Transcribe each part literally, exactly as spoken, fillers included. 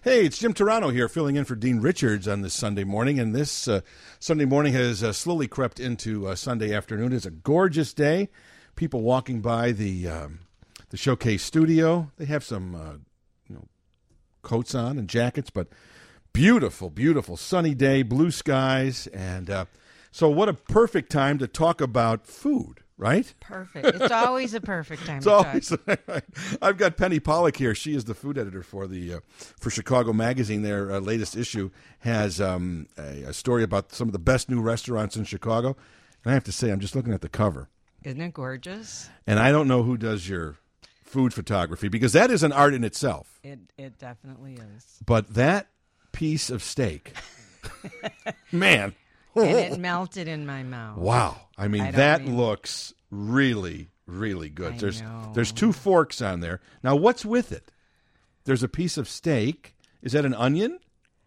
Hey, it's Jim Turano here, filling in for Dean Richards on this Sunday morning. And this uh, Sunday morning has uh, slowly crept into uh, Sunday afternoon. It's a gorgeous day. People walking by the um, the Showcase studio. They have some uh, you know, coats on and jackets, but beautiful, beautiful sunny day, blue skies. And uh, so what a perfect time to talk about food. Right? Perfect. It's always a perfect time it's to always, talk. I've got Penny Pollack here. She is the food editor for the uh, for Chicago Magazine. Their uh, latest issue has um, a, a story about some of the best new restaurants in Chicago. And I have to say, I'm just looking at the cover. Isn't it gorgeous? And I don't know who does your food photography, because that is an art in itself. It it definitely is. But that piece of steak, man. And it melted in my mouth. Wow. I mean, I that mean... looks really, really good. I there's know. there's two forks on there. Now, what's with it? There's a piece of steak. Is that an onion?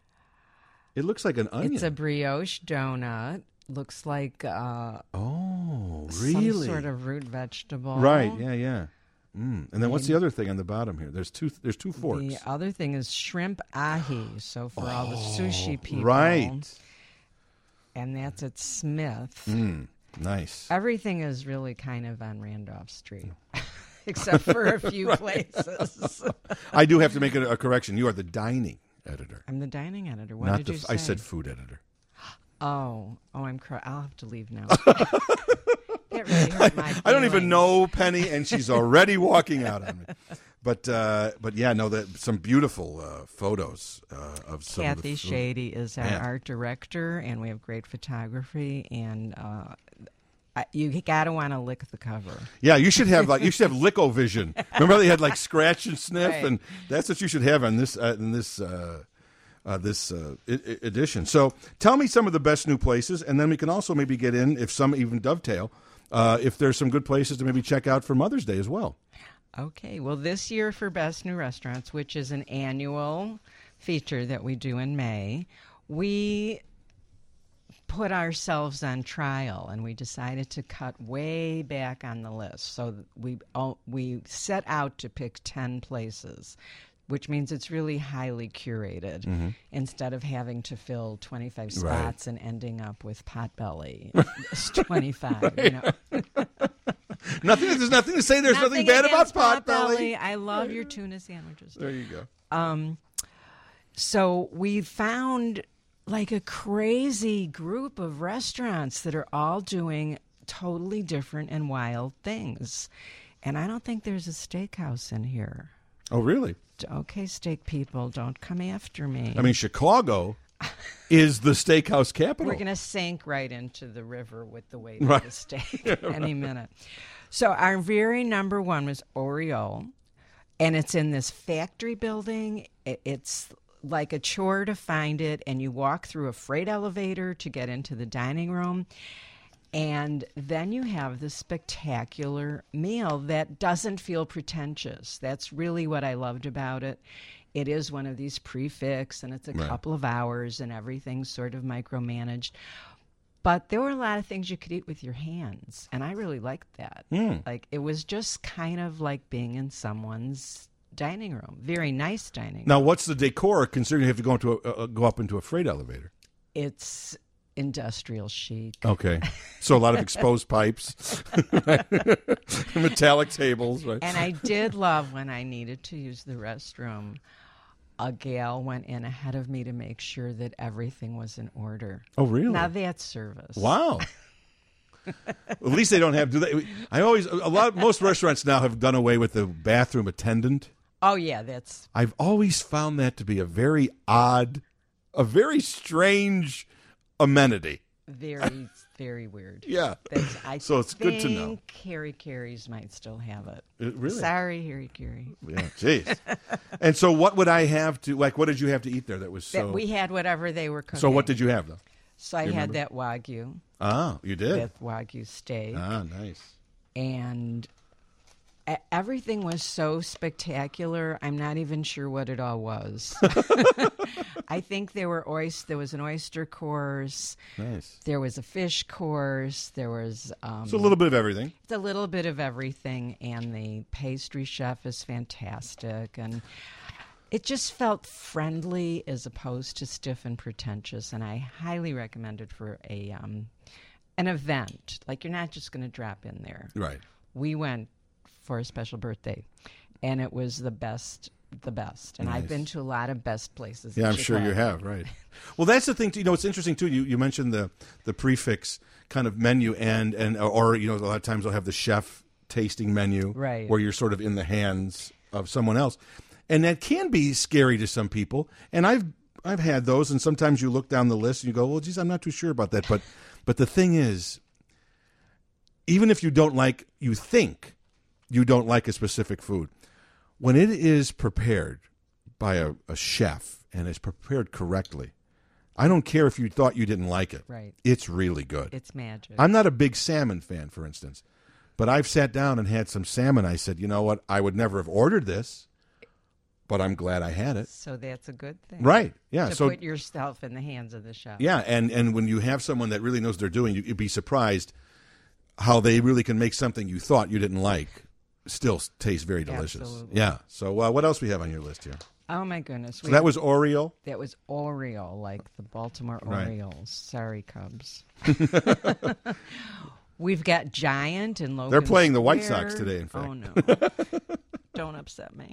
It looks like an onion. It's a brioche donut. Looks like uh, oh, really? some sort of root vegetable. Right, yeah, yeah. Mm. And then what's the other thing on the bottom here? There's two There's two forks. The other thing is shrimp ahi. So for oh, all the sushi people. Right. And that's at Smith. Mm, nice. Everything is really kind of on Randolph Street, except for a few places. I do have to make a, a correction. You are the dining editor. I'm the dining editor. What Not did the, you say? I said food editor. Oh, oh, I'm. Cr- I'll have to leave now. That really hurt my feelings. I don't even know Penny, and she's already walking out on me. But uh, but yeah, no, that some beautiful uh, photos uh, of some Kathy of the food. Shady is our yeah. art director, and we have great photography. And uh, I, you gotta want to lick the cover. Yeah, you should have like you should have Lick-O-Vision. Remember how they had like scratch and sniff, right. and that's what you should have on this uh, in this uh, uh, this uh, I- edition. So tell me some of the best new places, and then we can also maybe get in, if some even dovetail, uh, if there's some good places to maybe check out for Mother's Day as well. Okay, well, this year for Best New Restaurants, which is an annual feature that we do in May, we put ourselves on trial, and we decided to cut way back on the list. So we we set out to pick ten places, which means it's really highly curated, mm-hmm. instead of having to fill twenty-five spots right. and ending up with Potbelly. It's twenty-five, right. you know. Nothing. There's nothing to say. There's nothing, nothing bad about Potbelly. I love your tuna sandwiches. There you go. Um, so we found like a crazy group of restaurants that are all doing totally different and wild things, and I don't think there's a steakhouse in here. Oh, really? Okay, steak people, don't come after me. I mean, Chicago is the steakhouse capital. We're going to sink right into the river with the weight right. of the steak yeah, any right. minute. So our very number one was Oriole, and it's in this factory building. It's like a chore to find it, and you walk through a freight elevator to get into the dining room. And then you have this spectacular meal that doesn't feel pretentious. That's really what I loved about it. It is one of these prefix, and it's a right. couple of hours, and everything's sort of micromanaged. But there were a lot of things you could eat with your hands, and I really liked that. Mm. Like, it was just kind of like being in someone's dining room. Very nice dining room. Now, what's the decor, considering you have to go into a, uh, go up into a freight elevator? It's industrial chic. Okay. So a lot of exposed pipes, metallic tables, right? And I did love when I needed to use the restroom, a gal went in ahead of me to make sure that everything was in order. Oh, really? Now that's service. Wow. At least they don't have, do they? I always, a lot, most restaurants now have done away with the bathroom attendant. Oh, yeah, that's. I've always found that to be a very odd, a very strange amenity. Very, very weird. Yeah. That's, I so it's good to know. Harry Carey's might still have it. it really? Sorry, Harry Carey. Yeah, jeez. And so what would I have to, like, what did you have to eat there that was so? That we had whatever they were cooking. So what did you have, though? So I had remember? that Wagyu. Ah, you did? With Wagyu steak. Ah, nice. And everything was so spectacular, I'm not even sure what it all was. I think there were oyster, there was an oyster course. Nice. There was a fish course. There was... Um, so a little bit of everything. It's a little bit of everything, and the pastry chef is fantastic. And It just felt friendly as opposed to stiff and pretentious, and I highly recommend it for a um, an event. Like, you're not just going to drop in there. Right. We went for a special birthday, and it was the best, the best. And Nice. I've been to a lot of best places. Yeah, in I'm sure you Chicago. have, right. Well, that's the thing, too. You know, it's interesting, too. You you mentioned the, the prefix kind of menu, and, and or, you know, a lot of times they'll have the chef tasting menu, Right. where you're sort of in the hands of someone else. And that can be scary to some people. And I've I've had those, and sometimes you look down the list and you go, well, geez, I'm not too sure about that. But but the thing is, even if you don't like, you think you don't like a specific food, when it is prepared by a, a chef and is prepared correctly, I don't care if you thought you didn't like it. Right. It's really good. It's magic. I'm not a big salmon fan, for instance, but I've sat down and had some salmon. I said, you know what? I would never have ordered this, but I'm glad I had it. So that's a good thing. Right. Yeah. To So put yourself in the hands of the chef. yeah, and, and when you have someone that really knows what they're doing, you, you'd be surprised how they really can make something you thought you didn't like still taste very delicious. Absolutely. Yeah. So uh, what else we have on your list here? Oh, my goodness. So that was Oreo. That was Oriole, like the Baltimore Right. Orioles. Sorry, Cubs. We've got Giant and Logan They're playing the White Square. Sox today, in fact. Oh, no. Don't upset me.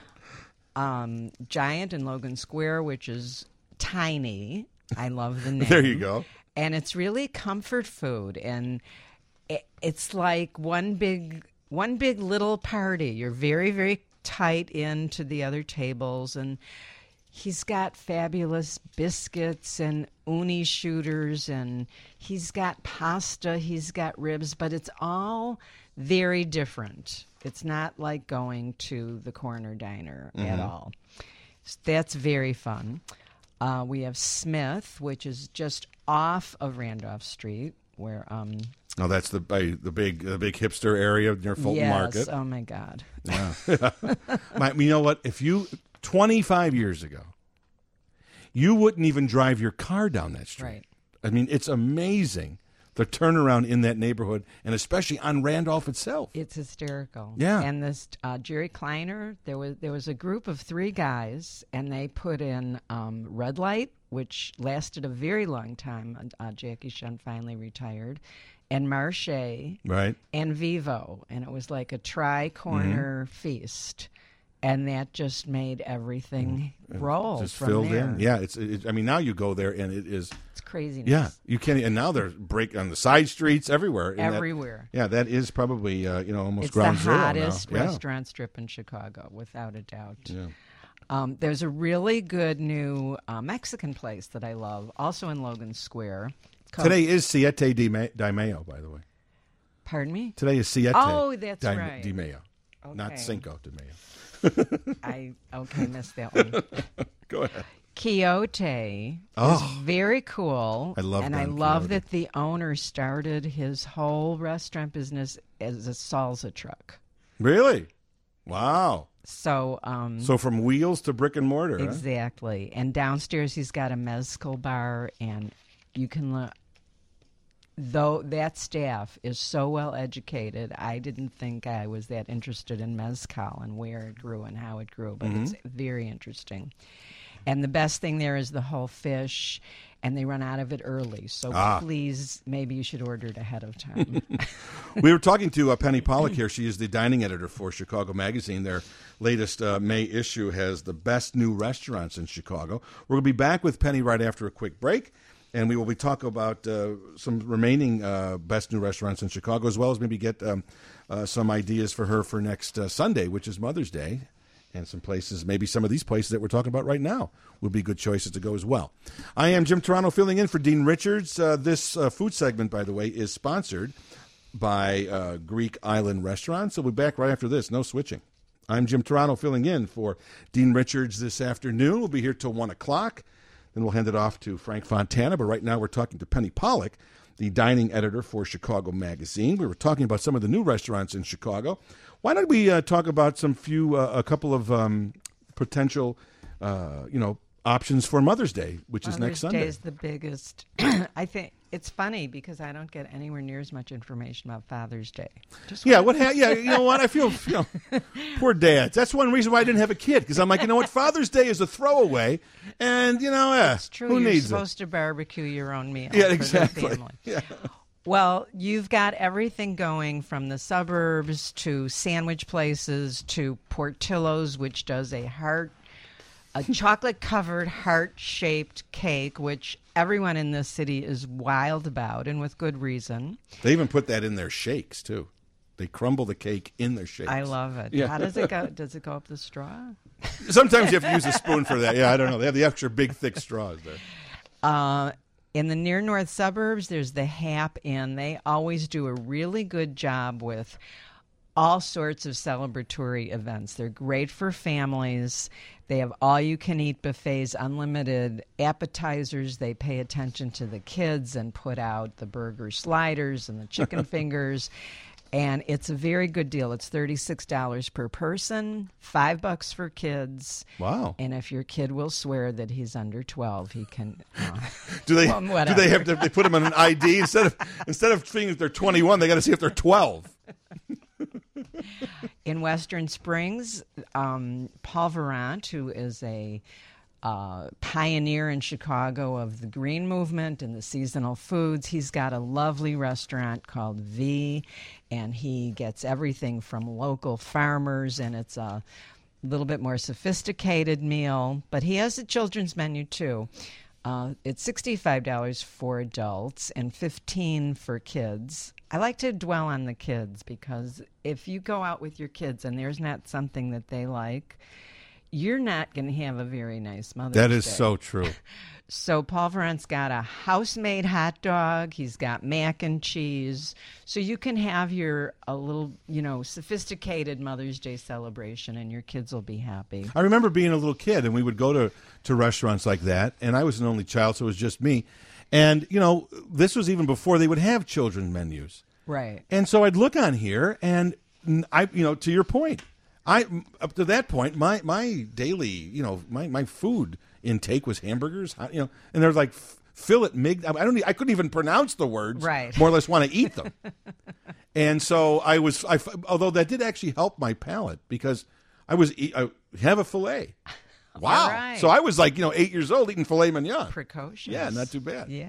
Um, Giant and Logan Square, which is tiny. I love the name. There you go. And it's really comfort food. And it, it's like one big, one big little party. You're very, very tight into the other tables, and he's got fabulous biscuits and uni shooters, and he's got pasta, he's got ribs, but it's all very different. It's not like going to the corner diner at all. So that's very fun. Uh, we have Smith, which is just off of Randolph Street, where um, Oh, that's the by the big the big hipster area near Fulton yes, Market. oh my God. Yeah. My, you know what? If you twenty-five years ago, you wouldn't even drive your car down that street. Right. I mean, it's amazing the turnaround in that neighborhood, and especially on Randolph itself. It's hysterical. Yeah. And this uh, Jerry Kleiner, there was there was a group of three guys, and they put in um, Red Light, which lasted a very long time. Uh, Jackie Shun finally retired, and Marche, Right. and Vivo, and it was like a tri-corner Mm-hmm. feast, and that just made everything roll. Just from filled there. in. Yeah. It's. It, I mean, now you go there, and it is. It's craziness. Yeah. You can't. And now they're break on the side streets everywhere. And that- Everywhere. yeah. That is probably uh, you know almost It's ground the zero hottest now. Yeah. restaurant strip in Chicago, without a doubt. Yeah. Um, there's a really good new uh, Mexican place that I love, also in Logan Square. It's called- Today is Siete di, Ma- di Mayo, by the way. Pardon me? Today is Siete Oh, that's di, right. di Mayo, not Okay. Cinco de Mayo. I okay missed that one. Go ahead. Quixote Oh. is very cool. I love and I Don love Quixote. that the owner started his whole restaurant business as a salsa truck. Really? Wow. So, um, So from wheels to brick and mortar. huh? exactly. And downstairs he's got a mezcal bar, and you can learn. Though that staff is so well educated, I didn't think I was that interested in mezcal and where it grew and how it grew, but it's very interesting. And the best thing there is the whole fish, and they run out of it early. So Ah. please, maybe you should order it ahead of time. We were talking to uh, Penny Pollack here. She is the dining editor for Chicago Magazine. Their latest uh, May issue has the best new restaurants in Chicago. We're going to be back with Penny right after a quick break, and we will be talking about uh, some remaining uh, best new restaurants in Chicago, as well as maybe get um, uh, some ideas for her for next uh, Sunday, which is Mother's Day. And some places, maybe some of these places that we're talking about right now would be good choices to go as well. I am Jim Toronto filling in for Dean Richards. Uh, this uh, food segment, by the way, is sponsored by uh, Greek Island Restaurant. So we'll be back right after this. No switching. I'm Jim Toronto filling in for Dean Richards this afternoon. We'll be here till one o'clock. Then we'll hand it off to Frank Fontana. But right now we're talking to Penny Pollack, the dining editor for Chicago Magazine. We were talking about some of the new restaurants in Chicago. Why don't we uh, talk about some few, uh, a couple of um, potential, uh, you know, options for Mother's Day, which is next Mother's Sunday. Day is the biggest. I think It's funny because I don't get anywhere near as much information about Father's Day. Just Yeah, what? Ha- yeah, you know what? I feel, you know, poor dads. That's one reason why I didn't have a kid, because I'm like, you know what? Father's Day is a throwaway, and you know, eh, It's true. who You're needs supposed to barbecue your own meal. Yeah, for exactly. The family. Yeah. Well, you've got everything going from the suburbs to sandwich places to Portillo's, which does a heart, a chocolate-covered heart-shaped cake, which everyone in this city is wild about, and with good reason. They even put that in their shakes too. They crumble the cake in their shakes. I love it. Yeah. How does it go? Does it go up the straw? Sometimes you have to use a spoon for that. Yeah, I don't know. They have the extra big, thick straws there. Uh, in the near north suburbs, there's the Hap Inn. They always do a really good job with all sorts of celebratory events. They're great for families. They have all-you-can-eat buffets, unlimited appetizers. They pay attention to the kids and put out the burger sliders and the chicken fingers. And it's a very good deal. It's thirty-six dollars per person, five bucks for kids. Wow. And if your kid will swear that he's under twelve, he can. Uh, Do they well, do whatever. they have to they put them on an I D instead of instead of seeing if they're twenty-one, they got to see if they're twelve. In Western Springs, um, Paul Verant, who is a uh, pioneer in Chicago of the green movement and the seasonal foods, he's got a lovely restaurant called V, and he gets everything from local farmers, and it's a little bit more sophisticated meal. But he has a children's menu too. Uh, it's sixty-five dollars for adults and fifteen dollars for kids. I like to dwell on the kids because if you go out with your kids and there's not something that they like, you're not going to have a very nice Mother's Day. That is so true. So Paul Verant's got a house-made hot dog. He's got mac and cheese. So you can have your a little, you know, sophisticated Mother's Day celebration, and your kids will be happy. I remember being a little kid, and we would go to, to restaurants like that, and I was an only child, so it was just me. And, you know, this was even before they would have children's menus. Right. And so I'd look on here, and I, you know, to your point, I up to that point, my my daily, you know, my, my food intake was hamburgers, you know, and there's like fillet mig. I don't, I couldn't even pronounce the words. Right. More or less want to eat them. And so I was, I, although that did actually help my palate because I was, I have a fillet. Wow. All right. So I was like, you know, eight years old eating filet mignon. Precocious. Yeah, not too bad. Yeah.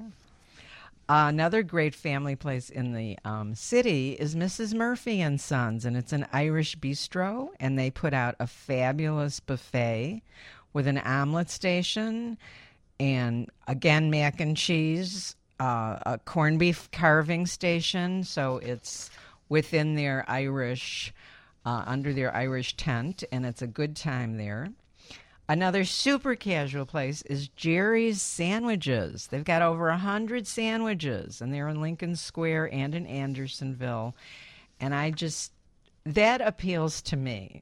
Uh, another great family place in the um, city is Missus Murphy and Sons, and it's an Irish bistro, and they put out a fabulous buffet with an omelet station and, again, mac and cheese, uh, a corned beef carving station, so it's within their Irish, uh, under their Irish tent, and it's a good time there. Another super casual place is Jerry's Sandwiches. They've got over one hundred sandwiches, and they're in Lincoln Square and in Andersonville. And I just, that appeals to me.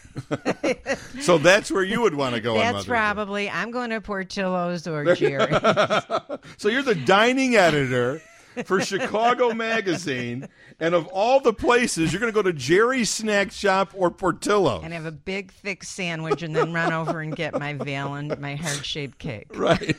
So that's where you would want to go on That's Mother's Day. probably, I'm going to Portillo's or Jerry's. So you're the dining editor for Chicago Magazine, and of all the places, you're going to go to Jerry's Snack Shop or Portillo. And have a big, thick sandwich and then run over and get my Valen, my heart-shaped cake. Right.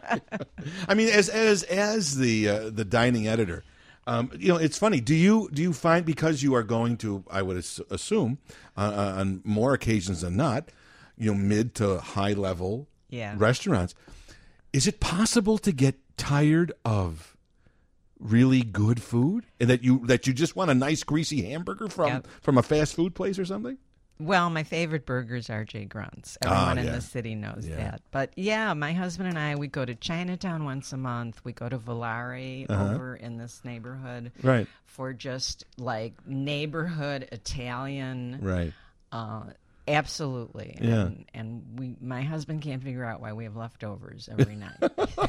I mean, as as as the uh, the dining editor, um, you know, it's funny. Do you do you find, because you are going to, I would ass- assume, uh, on more occasions than not, you know, mid to high level Yeah. restaurants, is it possible to get tired of really good food, and that you that you just want a nice greasy hamburger from Yep. from a fast food place or something? Well, my favorite burgers are Jay Grunt's. Everyone Ah, in yeah. the city knows Yeah. that. But yeah, my husband and I, we go to Chinatown once a month. We go to Volare Uh-huh. over in this neighborhood Right. for just like neighborhood Italian. Right. Uh, absolutely. Yeah. And, and we, my husband can't figure out why we have leftovers every night.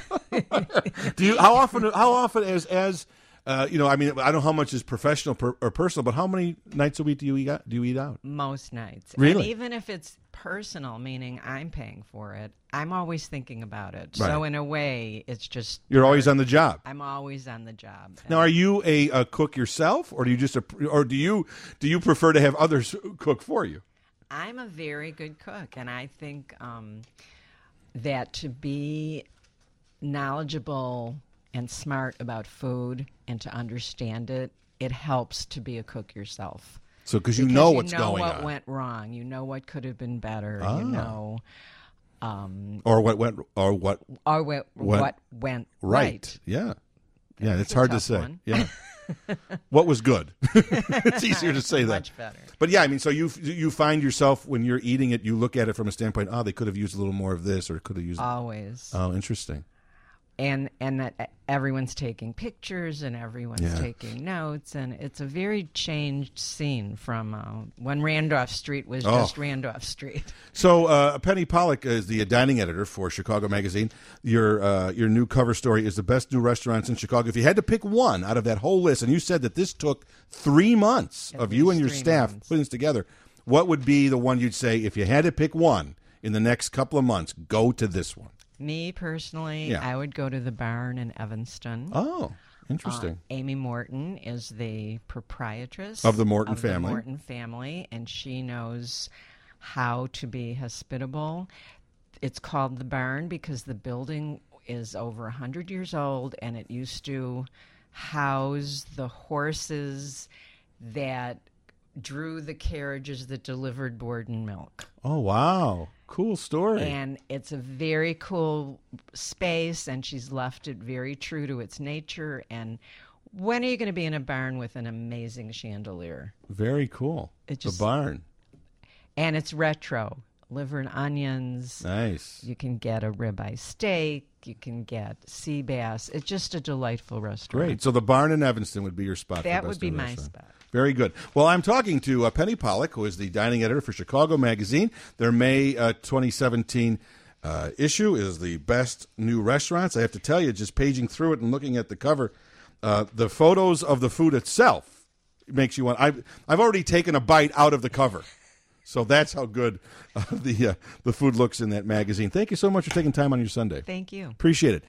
Do you? How often? How often as as uh, you know? I mean, I don't know how much is professional per, or personal, but how many nights a week do you eat out? Do you eat out? Most nights. Really? And even if it's personal, meaning I'm paying for it, I'm always thinking about it. Right. So in a way, it's just You're always on the job. I'm always on the job. Now, are you a, a cook yourself, or do you just, or do you do you prefer to have others cook for you? I'm a very good cook, and I think um, that to be knowledgeable and smart about food and to understand it, it helps to be a cook yourself. So because you Because know you what's know going what on. went wrong. You know what could have been better. Ah. You know, um, Or what went, or what or what, Went what went right. right. Yeah. Yeah, That's it's a hard to tough say. one. Yeah. What was good? It's easier to say that. Much better. But yeah, I mean, so you you find yourself when you're eating it, you look at it from a standpoint, oh, they could have used a little more of this, or could have used. Always. Oh, interesting. and and that everyone's taking pictures and everyone's Yeah. taking notes, and it's a very changed scene from uh, when Randolph Street was Oh. just Randolph Street. So uh, Penny Pollack is the dining editor for Chicago Magazine. Your uh, your new cover story is the best new restaurants in Chicago. If you had to pick one out of that whole list, and you said that this took three months At of you and least your three staff months. putting this together, what would be the one you'd say if you had to pick one in the next couple of months? Go to this one. Me personally, Yeah. I would go to the Barn in Evanston. Oh, interesting. Uh, Amy Morton is the proprietress Of the Morton of family. The Morton family, and she knows how to be hospitable. It's called the Barn because the building is over a hundred years old, and it used to house the horses that drew the carriages that delivered Borden milk. Oh, wow. Cool story. And it's a very cool space, and she's left it very true to its nature. And when are you going to be in a barn with an amazing chandelier? Very cool. It just- the barn. And it's retro. Liver and onions. Nice. You can get a ribeye steak. You can get sea bass. It's just a delightful restaurant. Great. So the barn in Evanston would be your spot. for That best would be new my restaurant. spot. Very good. Well, I'm talking to uh, Penny Pollack, who is the dining editor for Chicago Magazine. Their May uh, twenty seventeen uh, issue is the best new restaurants. I have to tell you, just paging through it and looking at the cover, uh, the photos of the food itself makes you want. I've I've already taken a bite out of the cover, so that's how good uh, the uh, the food looks in that magazine. Thank you so much for taking time on your Sunday. Thank you. Appreciate it.